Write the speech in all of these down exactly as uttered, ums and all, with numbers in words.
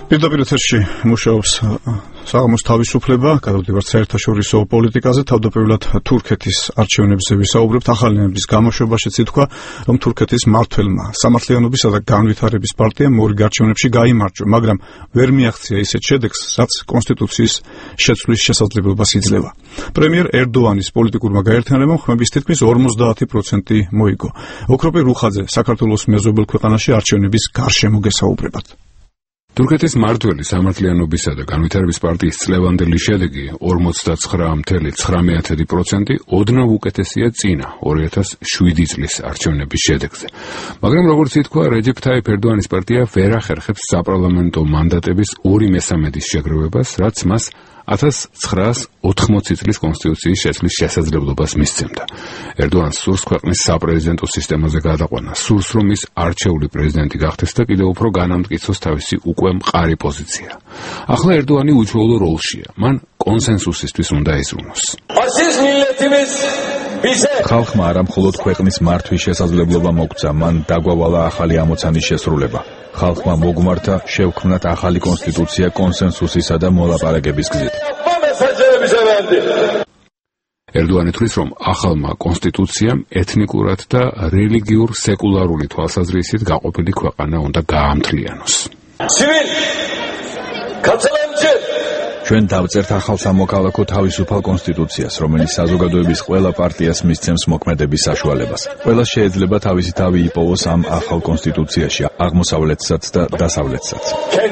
პირდაპირ ეთერში მუშაობს საღამოს თავისუფლება, გადავდივართ საერთაშორისო პოლიტიკაზე, თავდაპირველად თურქეთის არჩევნებზე ვისაუბრებთ. ახალი ნების გამოშვებაშიც ითქვა, რომ თურქეთის მმართველმა სამართლიანობისა და განვითარების პარტიამ ორი არჩევნებში გაიმარჯვა, მაგრამ ვერ მიაღწია ისეთ შედეგს, რაც კონსტიტუციის შეცვლის შესაძლებლობას იძლევა. პრემიერ ერდოანის პოლიტიკურმა გაერთიანებამ ხმების თითქმის ორმოცდაათი პროცენტი მოიგო. ოქროპი რუხაძე საქართველოს მეზობელ ქვეყანაში არჩევნების გარშემო გესაუბრებათ. თურქეთის მმართველი სამართლიანობისა და განვითარების პარტიის წლევანდელი შედეგი ორმოცდაცხრა წელიწადის ცხრამეტი პროცენტი ოდნავ უკეთესია წინა ორი ათას შვიდი წლის არჩევნების შედეგზე. მაგრამ როგორც ითქვა, რეჯეფ თაიფ ერდოანის პარტია ვერ ახერხებს საპარლამენტო მანდატების ორი მესამედის შეგროვებას, რაც მას ათას ცხრაას ოთხმოცი წლის კონსტიტუციის შეცვლის შესაძლებლობას მისცემდა. ერდოანს სურს ქვეყნის საპრეზიდენტო სისტემაზე გადაყვანა, სურს რომ ის არჩეული პრეზიდენტი გახდეს და კიდევ უფრო განამტკიცოს თავისი უკვე მყარი პოზიცია. ახლა ერდოანი უჩვეულო როლშია, მან კონსენსუსისთვის უნდა ეზრუნოს. ხალხმა არა მხოლოდ ქვეყნის მართვის შესაძლებლობა მოგცა, მან დაგვავალა ახალი ამოცანის შესრულება. ხალხმა მოგმართა შევქმნათ ახალი კონსტიტუცია კონსენსუსისა და მოლაპარაკების გზით. ერდოანი თვლის, რომ ახალმა კონსტიტუციამ ეთნიკურად და რელიგიურ სეკულარული თვალსაზრისით გაყოფილი ქვეყანა უნდა გაამთლიანოს. ჩვენ დავწერთ ახალ სამოქალაქო თავისუფალ კონსტიტუციას, რომელიც საზოგადოების ყველა პარტიას მისცემს მოქმედების საშუალებას. ყველას შეიძლება თავისი თავი იპოვოს ამ ახალ კონსტიტუციაში, აღმოსავლეთსაც და დასავლეთსაც.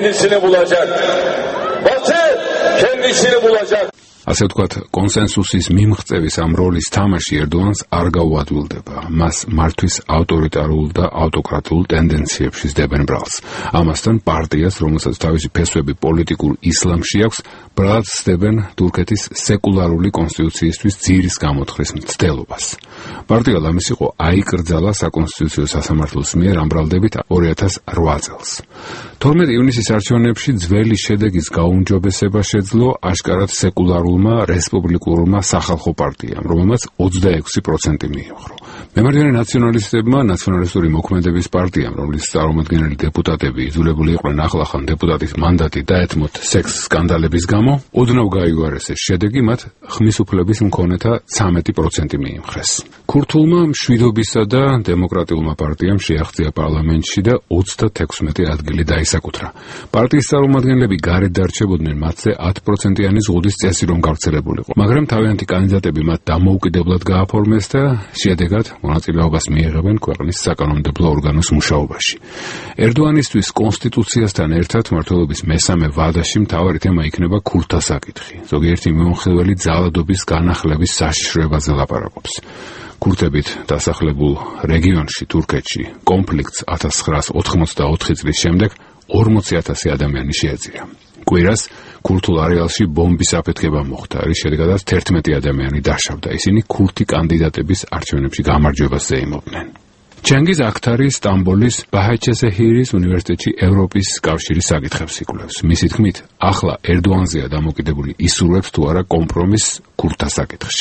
ასე ვთქვათ, კონსენსუსის მიმღწევის ამ როლის თამაში ერდოანს არ გაუადვილდება. მას მართვის ავტორიტარულ და ავტოკრატიულ ტენდენციებში სდებენ ბრალს. ამასთან პარტიას, რომელსაც თავისი ფესვები პოლიტიკურ ისლამში აქვს, ბრალს სდებენ თურქეთის სეკულარული კონსტიტუციისთვის ძირის გამოთქმის მცდელობას. პარტია ამის იყო აიკრძალა საკონსტიტუციო სასამართლოს მიერ ამ ბრალდებით ორი ათას რვა წელს. თორმეტი ივნისის არჩევნებში ძველი შედეგის გაუმჯობესება შეძლო აშკარად სეკულარულ რესპუბლიკურმა სახალხო პარტიამ, რომელმაც ოცდაექვსი პროცენტი მიიღო. მემარჯვენე ნაციონალისტებმა ნაციონალისტური მოქმედების პარტიამ, რომლის წარმომადგენელი დეპუტატები იძულებული იყვნენ ახლახან დეპუტატის მანდატი დაეთმოთ სექს სკანდალების გამო, ოდნავ გაიუარეს ეს შედეგი, მათ ხმის უფლების მქონეთა ცამეტი პროცენტი მიიმხეს. ქურთულმა მშვიდობისა და დემოკრატიულმა პარტიამ შეაღწია პარლამენტში და ოცდათექვსმეტი ადგილი დაისაკუთრა. პარტიის წარმომადგენლები გარეთ დარჩებოდნენ მათზე ათი პროცენტიანი ზღუდის წესი რომ გავრცელებულიყო, მაგრამ თავიანთი კანდიდატები მათ დამოუკიდებლად გააფორმეს და შედეგად მონაწილეობას მიიღებენ ქვეყნის საკანონმდებლო ორგანოს მუშაობაში. ერდოანისთვის კონსტიტუციასთან ერთად მმართველობის მესამე ვადაში მთავარი თემა იქნება ქურთთა საკითხი. ზოგიერთი მიმოხილველი ძალადობის განახლების საშიშროებაზე ლაპარაკობს. ქურთებით დასახლებულ რეგიონში, თურქეთში, კონფლიქტს ათას ცხრაას ოთხმოცდაოთხი წლის შემდეგ ორმოცი ათასი ადამიანი შეეწირა. კვირას ქურთულ არეალში ბომბის აფეთქება მოხდა, რის შედეგადაც თერთმეტი ადამიანი დაშავდა. ისინი ქურთი კანდიდატების არჩევნებში გამარჯვებას ზეიმობდნენ. ჩანგიზ აქთარი სტამბოლის ბაჰაჩესეჰირის უნივერსიტეტში ევროპის კავშირის საკითხებს იკვლევს. მისი თქმით, ახლა ერდოანზეა დამოკიდებული ისურვებს თუ არა კომპრომისს ქურთთა საკითხში.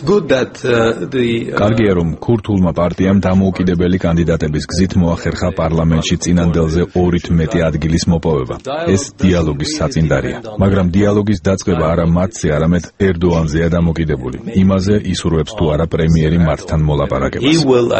კარგია, რომ ქურთულმა პარტიამ დამოუკიდებელი კანდიდატების გზით მოახერხა პარლამენტში წინანდელზე ორით მეტი ადგილის მოპოვება. ეს დიალოგის საწინდარია, მაგრამ დიალოგის დაწყება არა მათზე, არამედ ერდოანზეა დამოკიდებული. იმაზე ისურვებს თუ არა პრემიერი მათთან მოლაპარაკებას.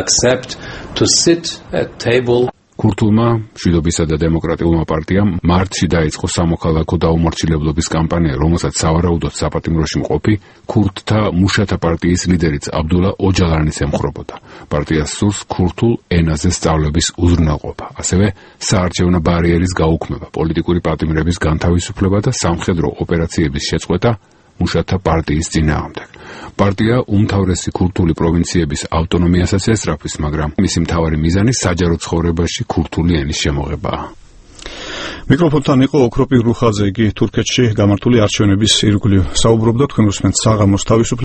To sit at table. ქურთულმა მშვიდობისა და დემოკრატიულმა პარტიამ მარტში დაიწყო სამოქალაქო დაუმორჩილებლობის კამპანია, რომელსაც სავარაუდოდ საპატიმროში მყოფი ქურთთა მუშათა პარტიის ლიდერიც აბდულა ოჯალანის ემხრობოდა. პარტიას სურს ქურთულ ენაზე სწავლების უზრუნველყოფა, ასევე საარჩევნო ბარიერის გაუქმება, პოლიტიკური პატიმრების განთავისუფლება და სამხედრო ოპერაციების შეწყვეტა მუშათა პარტიის წინააღმდეგ. პარტია უმთავრესი ქურთული პროვინციების ავტონომიასაც ესწრაფვის, მაგრამ მისი მთავარი მიზანი საჯარო ცხოვრებაში ქურთული ენის შემოღებაა. მიკროფონთან იყო ოქროპი რუხაძე, იგი თურქეთში გამართული არჩევნების ირგვლივ საუბრობდა. თქვენ უსმენთ საღამოს თავისუფლებას.